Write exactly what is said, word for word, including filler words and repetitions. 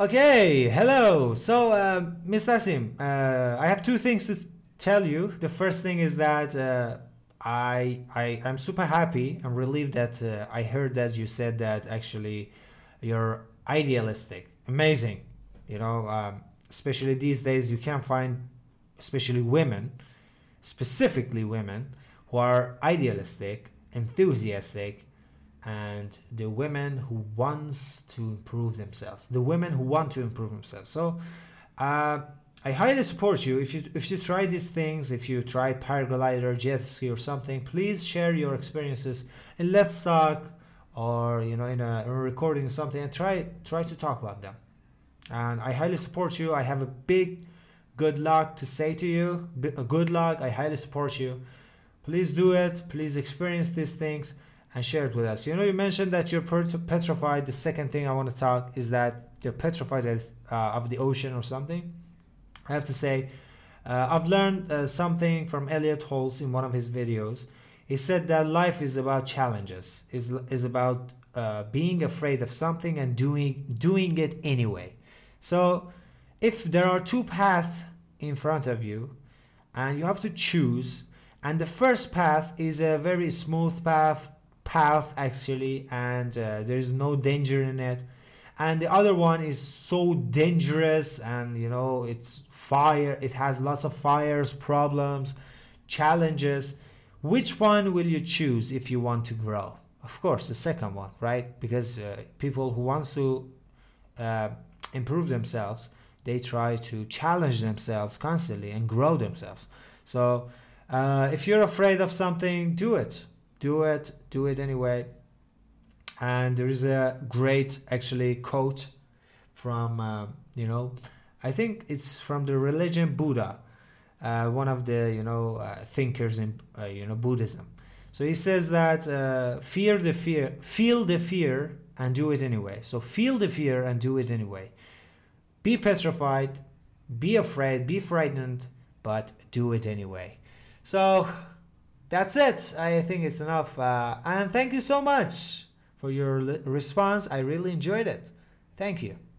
Okay, hello. So, uh, Miss Tassim, uh, I have two things to tell you. The first thing is that uh, I, I I'm super happy and relieved that uh, I heard that you said that actually you're idealistic. Amazing. You know, um, especially these days, you can find, especially women, specifically women, who are idealistic, enthusiastic, and the women who wants to improve themselves, the women who want to improve themselves. So uh, I highly support you. If you if you try these things, if you try paraglider, jet ski, or something, please share your experiences and let's talk, or you know, in a, in a recording or something, and try try to talk about them. And I highly support you. I have a big good luck to say to you. A good luck. I highly support you. Please do it. Please experience these things and share it with us. You know, you mentioned that you're petrified. The second thing I want to talk is that you're petrified as, uh, of the ocean or something. I have to say, uh, I've learned uh, something from Elliot Holtz in one of his videos. He said that life is about challenges, is is about uh, being afraid of something and doing doing it anyway. So, if there are two paths in front of you, and you have to choose, and the first path is a very smooth path, path actually, and uh, there is no danger in it, and the other one is so dangerous, and you know, it's fire, it has lots of fires, problems, challenges. Which one will you choose if you want to grow? Of course the second one, right? Because uh, people who wants to uh, improve themselves, they try to challenge themselves constantly and grow themselves. So uh, if you're afraid of something, do it do it do it anyway. And there is a great actually quote from uh, you know, I think it's from the religion Buddha, uh, one of the you know uh, thinkers in uh, you know Buddhism. So he says that uh, fear the fear feel the fear and do it anyway. So feel the fear and do it anyway. Be petrified, be afraid, be frightened, but do it anyway. So that's it. I think it's enough. Uh, and thank you so much for your li- response. I really enjoyed it. Thank you.